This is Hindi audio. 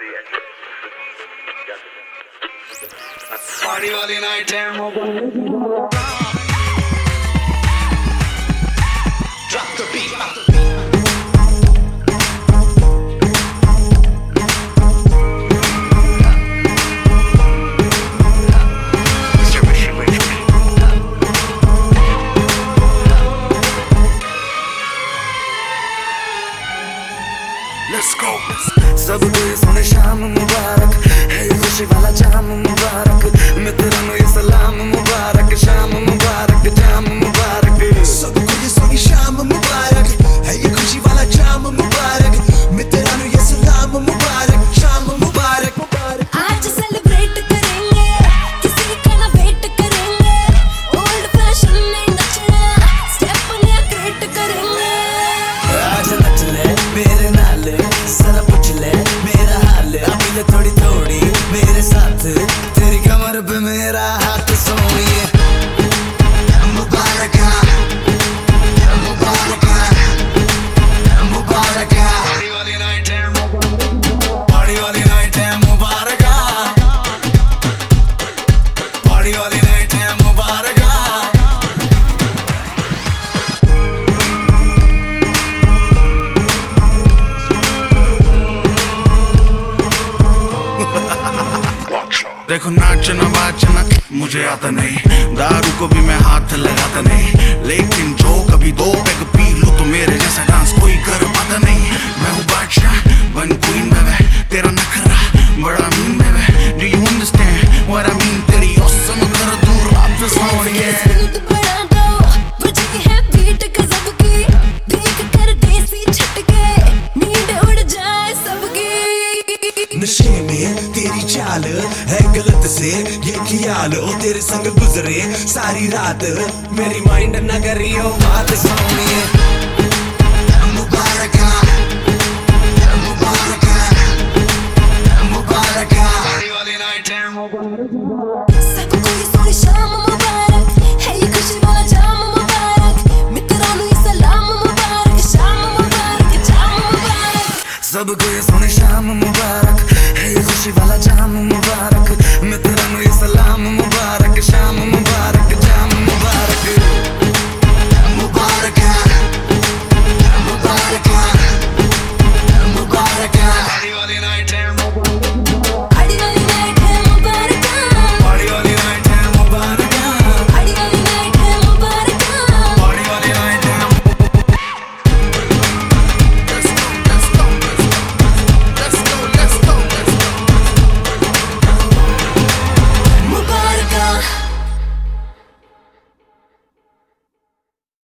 पार्टी वाली नाइट है Drop the beat. Let's go. सबको ये सोने शाम मुबारक है, ये खुशी वाला जाम मुबारक, मित्रों ये सलाम मुबारक, शाम मुबारक, जाम मुबारक। सबको ये सोनी शाम मुबारक है, ये खुशी वाला जाम मुबारक, मित्रों ये सलाम मुबारक, शाम मुबारक। आज सेलिब्रेट करेंगे, किसी का ना वेट करेंगे, ओल्ड फैशन में नचना, स्टेप नया क्रिएट करेंगे। आज नच ले मेरे नाल, जरा पूछ ले मेरा हाल, अभी ले थोड़ी थोड़ी मेरे साथ, तेरी कमर पे मेरा हाथ सोनिए। मुबारक मुबारक मुबारक, पार्टी वाली नाइट है, पार्टी वाली नाइट है मुबारक, पार्टी वाली नाइट है मुबारक। देखो नाचना बाचना मुझे आता नहीं, दारू को भी मैं हाथ लगाता नहीं, लेकिन जो कभी दो पैग पी लो तो मेरे जैसा डांस कोई कर पाता नहीं। मैं हूँ बादशाह वन क्वीन बेबी, तेरा नखरा बड़ा mean baby, do you understand what I mean? तेरी औसम कर दूर वापस होइए। स्पीड बढ़ा दो, बजती है बीट गजब की, देख कर देसी झटके, नींद उड़ जाए सबकी। नशे में तेरी चाल है गलत से ये ख्याल, ओ तेरे संग गुजरे सारी रात, मेरी माइंड न करियो बात सोनिए। मुबारक मुबारक मुबारक, पार्टी वाली नाइट है सबको ये सोनी शाम मुबारक है, ये खुशी वाला जाम मुबारक, मित्रों ये सलाम मुबारक, शाम मुबारक, जाम मुबारक। सबको ये सोने शाम मुबारक है, ये खुशी वाला जाम मुबारक, मित्रों ये सलाम मुबारक, शाम मुबारक।